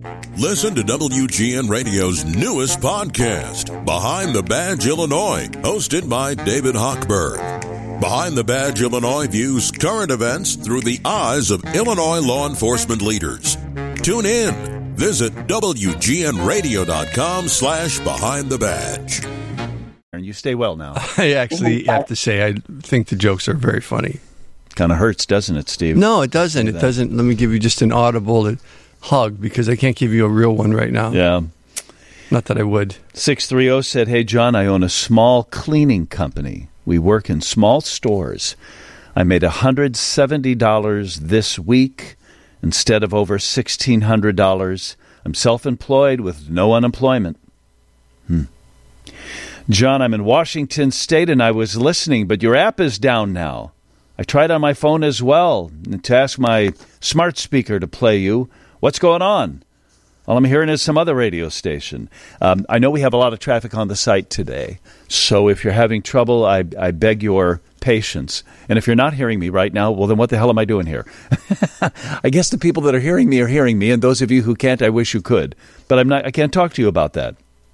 Listen to WGN Radio's newest podcast, Behind the Badge Illinois, hosted by David Hochberg. Behind the Badge Illinois views current events through the eyes of Illinois law enforcement leaders. Tune in. Visit WGNRadio.com/Behind the Badge. And you stay well now. I actually have to say, I think the jokes are very funny. Kind of hurts, doesn't it, Steve? No, it doesn't. It doesn't. Let me give you just an audible hug because I can't give you a real one right now. Yeah. Not that I would. 630 said, "Hey, John, I own a small cleaning company. We work in small stores. I made $170 this week instead of over $1,600. I'm self-employed with no unemployment." John, I'm in Washington State, and I was listening, but your app is down now. I tried on my phone as well to ask my smart speaker to play you. What's going on? All I'm hearing is some other radio station. I know we have a lot of traffic on the site today, so if you're having trouble, I beg your patience. And if you're not hearing me right now, well, then what the hell am I doing here? I guess the people that are hearing me, and those of you who can't, I wish you could. But I can't talk to you about that.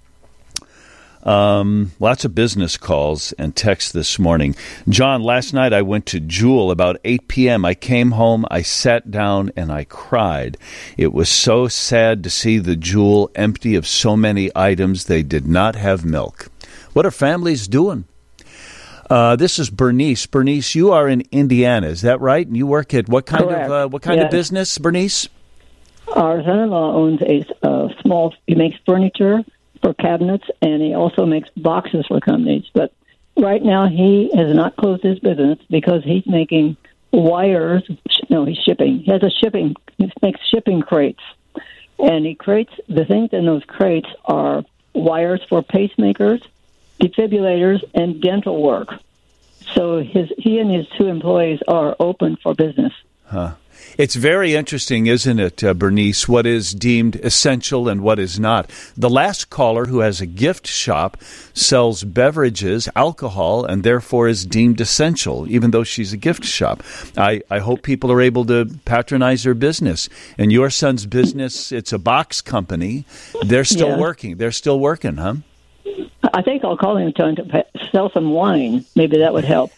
Lots of business calls and texts this morning. John, last night I went to Jewel about 8 p.m. I came home, I sat down, and I cried. It was so sad to see the Jewel empty of so many items. They did not have milk. What are families doing? This is Bernice. Bernice, you are in Indiana, is that right? And you work at what kind of business, Bernice? Our son-in-law owns a small. He makes furniture for cabinets, and he also makes boxes for companies. But right now, he has not closed his business because he's making wires. No, he's shipping. He makes shipping crates, and he creates the things in those crates are wires for pacemakers, defibrillators, and dental work. So he and his two employees are open for business. Huh. It's very interesting, isn't it, Bernice, what is deemed essential and what is not. The last caller, who has a gift shop, sells beverages, alcohol, and therefore is deemed essential, even though she's a gift shop. I hope people are able to patronize her business. And your son's business, it's a box company. They're still working. They're still working, huh? I think I'll call him to sell some wine. Maybe that would help.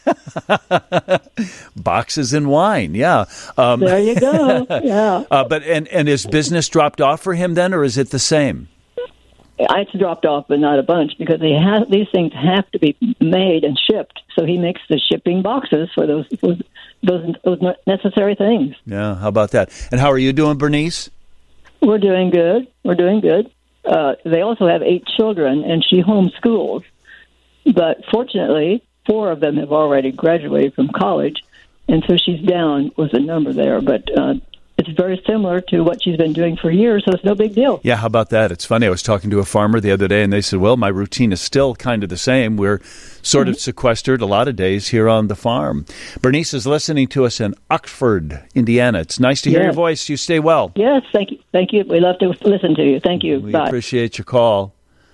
Boxes and wine, yeah. There you go. Yeah. But is business dropped off for him then, or is it the same? It's dropped off, but not a bunch, because these things have to be made and shipped. So he makes the shipping boxes for those necessary things. Yeah. How about that? And how are you doing, Bernice? We're doing good. They also have 8 children, and she homeschools. But fortunately, 4 of them have already graduated from college, and so she's down with the number there. But it's very similar to what she's been doing for years, so it's no big deal. Yeah, how about that? It's funny. I was talking to a farmer the other day, and they said, well, my routine is still kind of the same. We're sort of sequestered a lot of days here on the farm. Bernice is listening to us in Oxford, Indiana. It's nice to hear your voice. You stay well. Yes, thank you. Thank you. We love to listen to you. Thank you. We Bye. appreciate your call.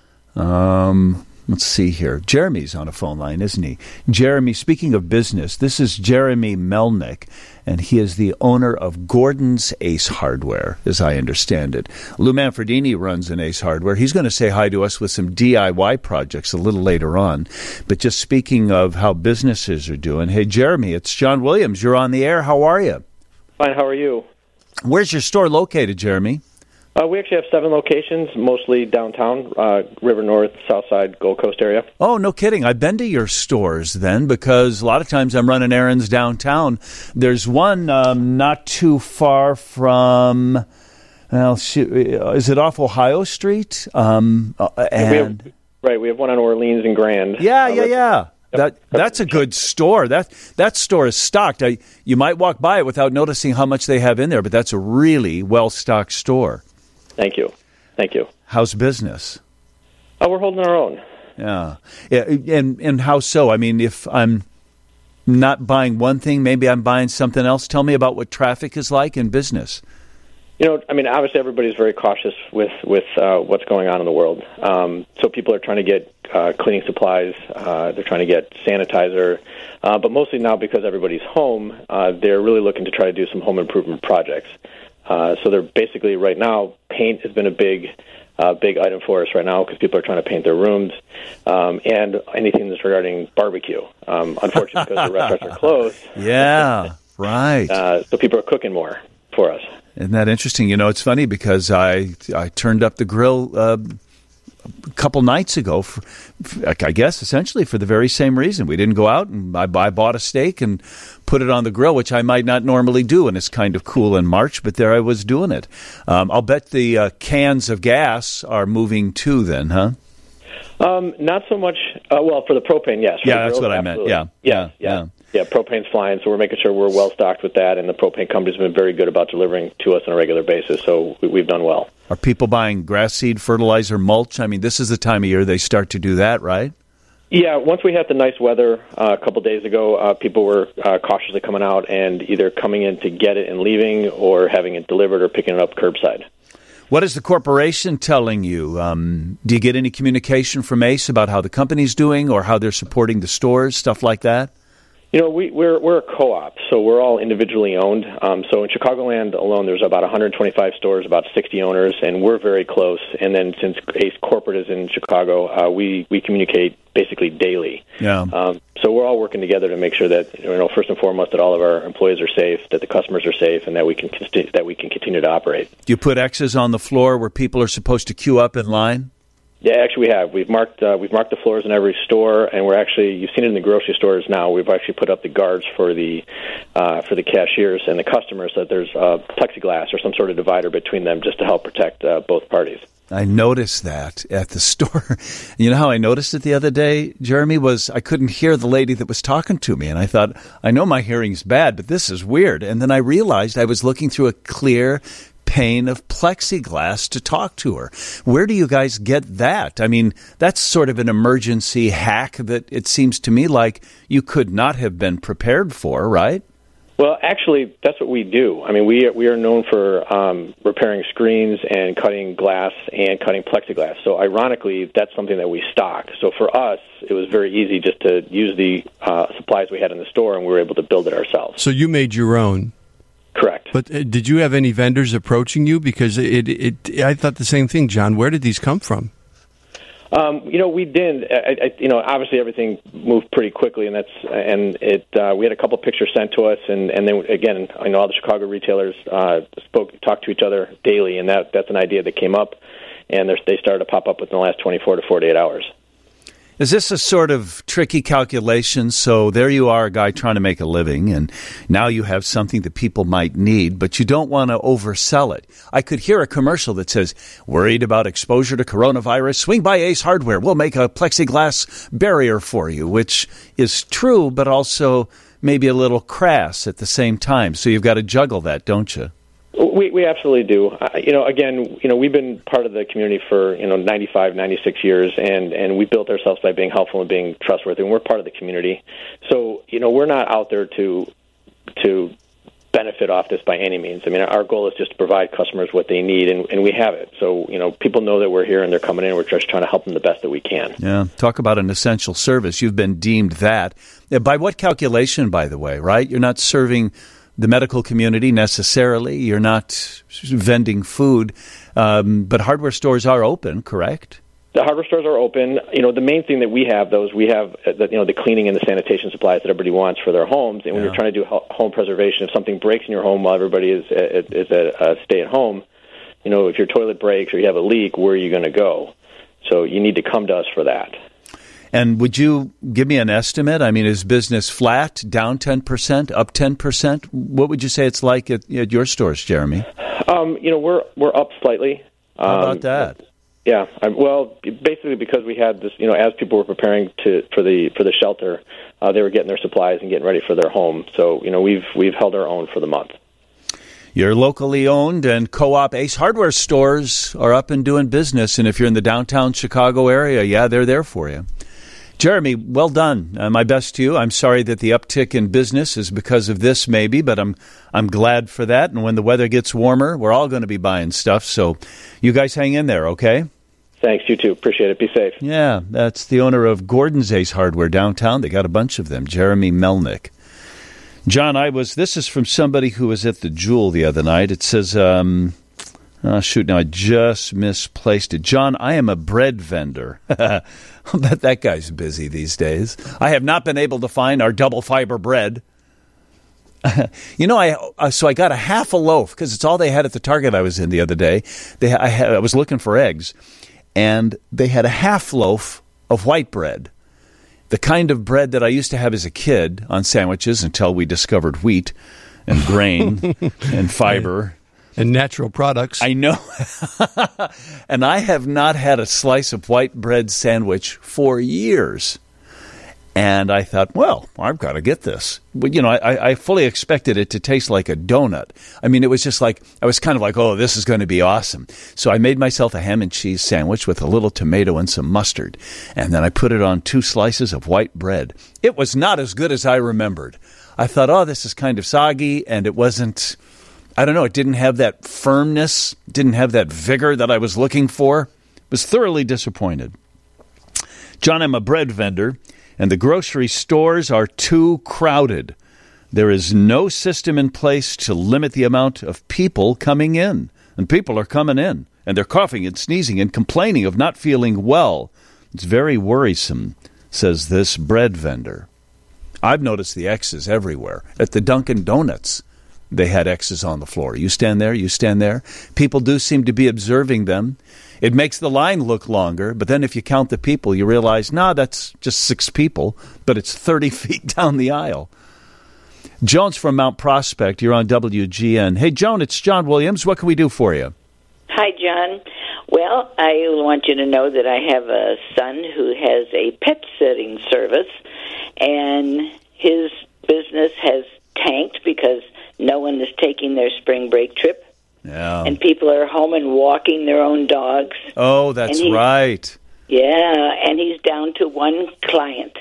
Let's see here. Jeremy's on a phone line, isn't he? Jeremy, speaking of business, this is Jeremy Melnick, and he is the owner of Gordon's Ace Hardware, as I understand it. Lou Manfredini runs an Ace Hardware. He's going to say hi to us with some DIY projects a little later on. But just speaking of how businesses are doing, hey, Jeremy, it's John Williams. You're on the air. How are you? Fine. How are you? Where's your store located, Jeremy? We actually have 7 locations, mostly downtown, River North, South Side, Gold Coast area. Oh, no kidding. I've been to your stores then, because a lot of times I'm running errands downtown. There's one not too far from, is it off Ohio Street? We have one on Orleans and Grand. Yeah. That's a good store. That store is stocked. You might walk by it without noticing how much they have in there, but that's a really well-stocked store. Thank you. How's business? We're holding our own. Yeah. And how so? I mean, if I'm not buying one thing, maybe I'm buying something else. Tell me about what traffic is like in business. Obviously everybody's very cautious with what's going on in the world. So people are trying to get cleaning supplies. They're trying to get sanitizer. But mostly now, because everybody's home, they're really looking to try to do some home improvement projects. So they're basically right now, paint has been a big item for us right now because people are trying to paint their rooms, and anything that's regarding barbecue. Unfortunately, because the restaurants are closed. Yeah, right. So people are cooking more for us. Isn't that interesting? You know, it's funny because I turned up the grill a couple nights ago, I guess, essentially for the very same reason. We didn't go out, and I bought a steak and put it on the grill, which I might not normally do, and it's kind of cool in March, but there I was doing it. I'll bet the cans of gas are moving too then, huh? Not so much. Well, for the propane, yes. Yeah, that's what I meant. Yeah. Yeah, propane's flying, so we're making sure we're well-stocked with that, and the propane company's been very good about delivering to us on a regular basis, so we've done well. Are people buying grass seed, fertilizer, mulch? I mean, this is the time of year they start to do that, right? Yeah, once we had the nice weather a couple days ago, people were cautiously coming out and either coming in to get it and leaving or having it delivered or picking it up curbside. What is the corporation telling you? Do you get any communication from ACE about how the company's doing or how they're supporting the stores, stuff like that? You know, we're a co-op, so we're all individually owned. So in Chicagoland alone, there's about 125 stores, about 60 owners, and we're very close. And then since ACE Corporate is in Chicago, we communicate basically daily. Yeah. So we're all working together to make sure that, first and foremost, that all of our employees are safe, that the customers are safe, and that we can continue to operate. Do you put X's on the floor where people are supposed to queue up in line? Yeah, actually, we have. We've marked the floors in every store, and you've seen it in the grocery stores now. We've actually put up the guards for the cashiers and the customers, so that there's plexiglass or some sort of divider between them, just to help protect both parties. I noticed that at the store. You know how I noticed it the other day, Jeremy, was I couldn't hear the lady that was talking to me, and I thought, I know my hearing's bad, but this is weird. And then I realized I was looking through a clear pane of plexiglass to talk to her. Where do you guys get that? I mean, that's sort of an emergency hack that it seems to me like you could not have been prepared for, right? Well, actually, that's what we do. I mean, we are known for repairing screens and cutting glass and cutting plexiglass. So ironically, that's something that we stock. So for us, it was very easy just to use the supplies we had in the store, and we were able to build it ourselves. So you made your own? Correct. But did you have any vendors approaching you? Because I thought the same thing, John. Where did these come from? We didn't. Obviously everything moved pretty quickly, and we had a couple pictures sent to us, and then again, all the Chicago retailers talked to each other daily, and that's an idea that came up, and they started to pop up within the last 24 to 48 hours. Is this a sort of tricky calculation? So there you are, a guy trying to make a living, and now you have something that people might need, but you don't want to oversell it. I could hear a commercial that says, worried about exposure to coronavirus? Swing by Ace Hardware. We'll make a plexiglass barrier for you, which is true, but also maybe a little crass at the same time. So you've got to juggle that, don't you? We absolutely do. We've been part of the community for 95, 96 years, and we built ourselves by being helpful and being trustworthy, and we're part of the community. So we're not out there to benefit off this by any means. I mean, our goal is just to provide customers what they need, and we have it. So people know that we're here and they're coming in. We're just trying to help them the best that we can. Yeah, talk about an essential service. You've been deemed that. By what calculation, by the way? Right? You're not serving the medical community necessarily. You're not vending food, but hardware stores are open, correct? The hardware stores are open. The main thing that we have, though, is we have the cleaning and the sanitation supplies that everybody wants for their homes. And when you're trying to do home preservation, if something breaks in your home while everybody is at stay at home, if your toilet breaks or you have a leak, where are you going to go? So you need to come to us for that. And would you give me an estimate? I mean, is business flat, down 10%, up 10%? What would you say it's like at your stores, Jeremy? We're up slightly. How about that? Yeah. Basically because we had this, as people were preparing for the shelter, they were getting their supplies and getting ready for their home. So, we've held our own for the month. Your locally owned and co-op Ace Hardware stores are up and doing business. And if you're in the downtown Chicago area, they're there for you. Jeremy, well done. My best to you. I'm sorry that the uptick in business is because of this, maybe, but I'm glad for that. And when the weather gets warmer, we're all going to be buying stuff. So you guys hang in there, okay? Thanks. You too. Appreciate it. Be safe. Yeah, that's the owner of Gordon's Ace Hardware downtown. They got a bunch of them, Jeremy Melnick. John, this is from somebody who was at the Jewel the other night. It says, now I just misplaced it. John, I am a bread vendor. I bet that guy's busy these days. I have not been able to find our double fiber bread. So I got a half a loaf because it's all they had at the Target I was in the other day. I was looking for eggs, and they had a half loaf of white bread, the kind of bread that I used to have as a kid on sandwiches until we discovered wheat and grain and fiber. And natural products. I know. And I have not had a slice of white bread sandwich for years. And I thought, well, I've got to get this. But, I fully expected it to taste like a donut. I mean, it was just like, I was kind of like, oh, this is going to be awesome. So I made myself a ham and cheese sandwich with a little tomato and some mustard. And then I put it on 2 slices of white bread. It was not as good as I remembered. I thought, oh, this is kind of soggy. And it wasn't, I don't know, it didn't have that firmness, didn't have that vigor that I was looking for. Was thoroughly disappointed. John, I'm a bread vendor. And the grocery stores are too crowded. There is no system in place to limit the amount of people coming in. And people are coming in, and they're coughing and sneezing and complaining of not feeling well. It's very worrisome, says this bread vendor. I've noticed the X's everywhere. At the Dunkin' Donuts, they had X's on the floor. You stand there, you stand there. People do seem to be observing them. It makes the line look longer, but then if you count the people, you realize, that's just 6 people, but it's 30 feet down the aisle. Joan's from Mount Prospect. You're on WGN. Hey, Joan, it's John Williams. What can we do for you? Hi, John. Well, I want you to know that I have a son who has a pet sitting service, and his business has tanked because no one is taking their spring break trip. Yeah. And people are home and walking their own dogs. Oh, that's right. Yeah, and he's down to 1 client.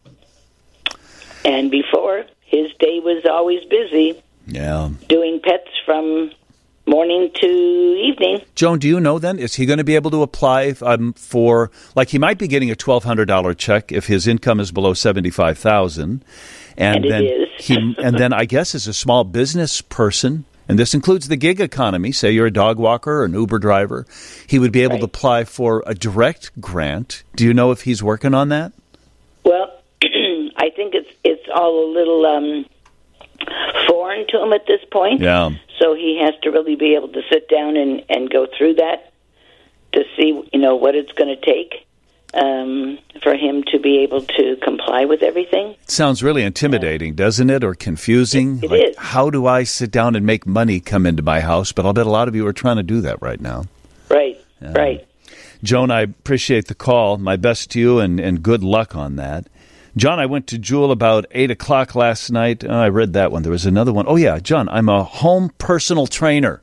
And before, his day was always busy. Yeah. Doing pets from morning to evening. Joan, do you know then, is he going to be able to apply for, like he might be getting a $1,200 check if his income is below $75,000. And then it is. And then I guess as a small business person, and this includes the gig economy, say you're a dog walker or an Uber driver, he would be able to apply for a direct grant. Do you know if he's working on that? Well, I think it's all a little foreign to him at this point. Yeah. So he has to really be able to sit down and go through that to see, what it's going to take for him to be able to comply with everything. Sounds really intimidating, doesn't it, or confusing? It is. How do I sit down and make money come into my house? But I'll bet a lot of you are trying to do that right now. Right, right. Joan, I appreciate the call. My best to you, and good luck on that. John, I went to Jewel about 8 o'clock last night. Oh, I read that one. There was another one. Oh, yeah, John, I'm a home personal trainer.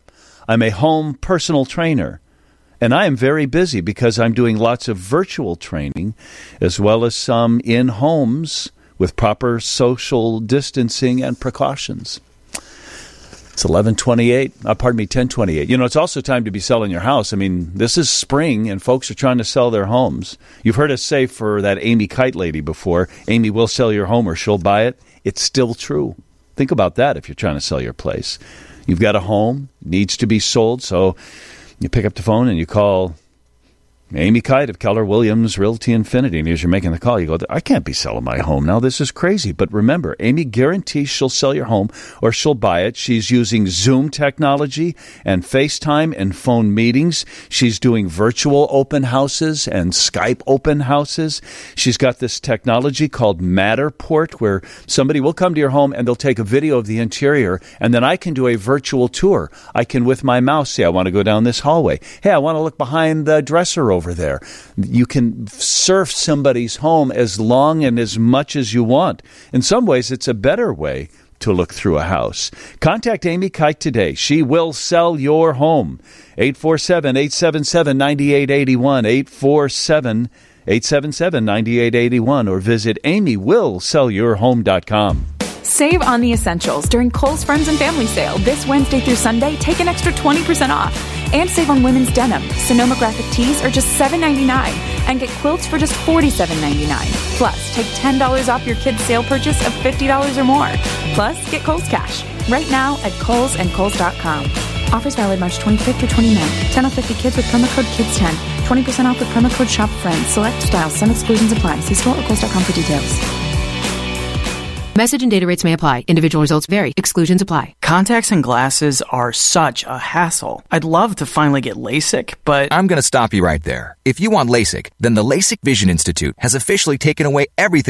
And I am very busy because I'm doing lots of virtual training as well as some in homes with proper social distancing and precautions. It's 10:28. It's also time to be selling your house. I mean, this is spring and folks are trying to sell their homes. You've heard us say for that Amy Kite lady before, Amy will sell your home or she'll buy it. It's still true. Think about that if you're trying to sell your place. You've got a home, needs to be sold, so you pick up the phone and you call Amy Kite of Keller Williams Realty Infinity. And as you're making the call, you go, I can't be selling my home now. This is crazy. But remember, Amy guarantees she'll sell your home or she'll buy it. She's using Zoom technology and FaceTime and phone meetings. She's doing virtual open houses and Skype open houses. She's got this technology called Matterport where somebody will come to your home and they'll take a video of the interior and then I can do a virtual tour. I can, with my mouse, say, I want to go down this hallway. Hey, I want to look behind the dresser over there. You can surf somebody's home as long and as much as you want. In some ways, it's a better way to look through a house. Contact Amy Kite today. She will sell your home. 847-877-9881, 847-877-9881, or visit amywillsellyourhome.com. Save on the essentials during Kohl's Friends and Family Sale this Wednesday through Sunday. Take an extra 20% off. And save on women's denim. Sonoma graphic tees are just $7.99. And get quilts for just $47.99. Plus, take $10 off your kids' sale purchase of $50 or more. Plus, get Kohl's Cash right now at Kohl's and Kohl's.com. Offers valid March 25th through 29th. 10 off 50 kids with promo code KIDS10. 20% off with promo code SHOPFRIENDS. Select styles. Some exclusions apply. See store or Kohl's.com for details. Message and data rates may apply. Individual results vary. Exclusions apply. Contacts and glasses are such a hassle. I'd love to finally get LASIK, but I'm going to stop you right there. If you want LASIK, then the LASIK Vision Institute has officially taken away everything